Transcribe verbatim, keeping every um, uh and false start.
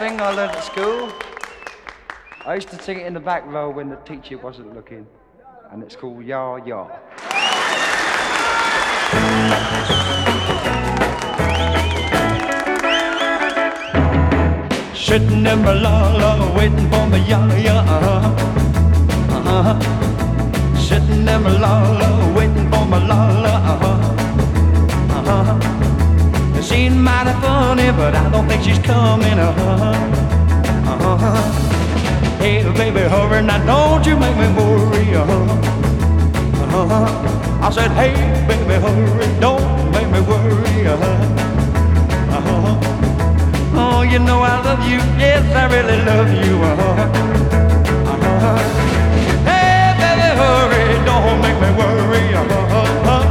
thing I learned at school. I used to sing it in the back row when the teacher wasn't looking, and it's called Ya Ya. Sitting in my la la, waiting for my ya ya. Uh-huh. Uh-huh. Sitting in my la la, waiting for my la la. Uh-huh. Uh-huh. It seems mighty funny, but I don't think she's coming. Uh-huh. Uh-huh. Hey, baby, hurry now, don't you make me worry. Uh-huh. Uh-huh. I said, hey, baby, hurry, don't make me worry. Uh-huh. Uh-huh. Oh, you know I love you, yes, I really love you. Uh-huh.